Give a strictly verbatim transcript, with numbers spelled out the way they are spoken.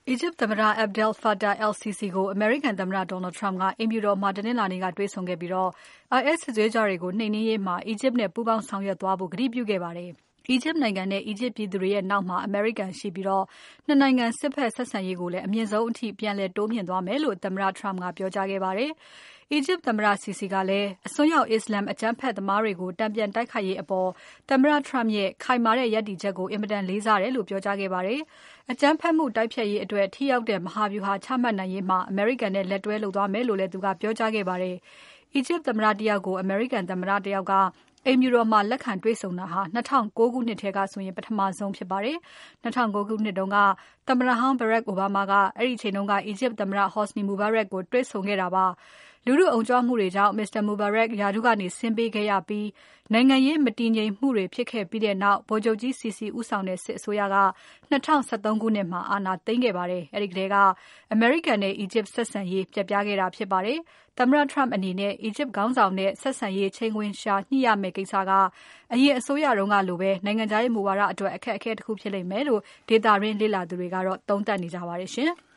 အီဂျစ်သမ္မတ Abdel Fattah al-Sisi ကိုအမေရိကန်သမ္မတ Donald Trump ကအိမ်ဖြူတော်မှာတနင်္လာနေ့ကတွေ့ဆုံခဲ့ပြီး IS စစ်သွေးကြွတွေကိုနှိမ်နင်းရေးမှာအီဂျစ်နဲ့ပူးပေါင်းဆောင်ရွက်သွားဖို့ကတိပြုခဲ့ပါတယ်။ အီဂျစ်နိုင်ငံနဲ့အီဂျစ်ပြည်သူတွေရဲ့နောက်မှာအမေရိကန်ရှိပြီး ၂ နိုင်ငံစစ်ဖက်ဆက်ဆံရေးကိုလည်းအမြင့်ဆုံးအထိပြန်လည်တိုးမြှင့်သွားမယ်လို့သမ္မတ Trump ကပြောကြားခဲ့ပါတယ်။ အီဂျစ်သမ္မတ Sisi ကလည်းအစွန်းရောက်အစ္စလာမ်အကြမ်းဖက်သမားတွေကိုတန်ပြန်တိုက်ခိုက်ရေးအပေါ်သမ္မတ Trump ရဲ့ခိုင်မာတဲ့ရပ်တည်ချက်ကိုအင်မတန်လေးစားတယ်လို့ပြောကြားခဲ့ပါတယ်။ အကြမ်းဖက်မှုတိုက်ဖျက်ရေးအတွက်ထိရောက်တဲ့မဟာဗြူဟာချမှတ်နိုင်ရေးမှာအမေရိကန်နဲ့လက်တွဲလုပ်သွားမယ်လို့လည်းသူကပြောကြားခဲ့ပါတယ်။ အီဂျစ်သမ္မတတယောက်ကိုအမေရိကန်သမ္မတတယောက်ကအိမ်ဖြူတော်မှာလက်ခံတွေ့ဆုံတာဟာ၂၀၀၉ ခုနှစ်ထဲကဆိုရင်ပထမဆုံးဖြစ်ပါတယ်။ ၂၀၀၉ ခုနှစ်တုန်းကသမ္မတဟောင်း Barack Obama ကအဲဒီအချိန်က အီဂျစ်သမ္မတ Hosni Mubarak ကိုတွေ့ဆုံခဲ့တာပါ။ လူထုအုံကြွမှုတွေကြောင့် Mr. Mubarak ရာထူးကနေဆင်းပေးခဲ့ရပြီးနိုင်ငံရေးမတည်ငြိမ်မှုတွေဖြစ်ခဲ့ပြီးနောက် ဗိုလ်ချုပ်ကြီး Sisi ဦးဆောင်တဲ့စစ်အစိုးရက၂၀၁၃ ခုနှစ်မှာအာဏာသိမ်းခဲ့ပါတယ်။ အဲဒီထဲကအမေရိကန်နဲ့အီဂျစ်ဆက်ဆံရေးပျက်ပြားခဲ့တာဖြစ်ပါတယ်။ သမ္မတ Trump အနေနဲ့အီဂျစ်ခေါင်းဆောင်နဲ့ဆက်ဆံရေးချိန်ခွင်လျှာညှိရမယ့်ကိစ္စကအရင်အစိုးရတုန်းကလိုပဲနိုင်ငံခြားရေးမူဝါဒအတွက်အခက်အခဲတခုဖြစ်လိမ့်မယ်လို့ဒေသတွင်းလေ့လာသူတွေကသုံးသပ်နေကြပါတယ်ရှင်။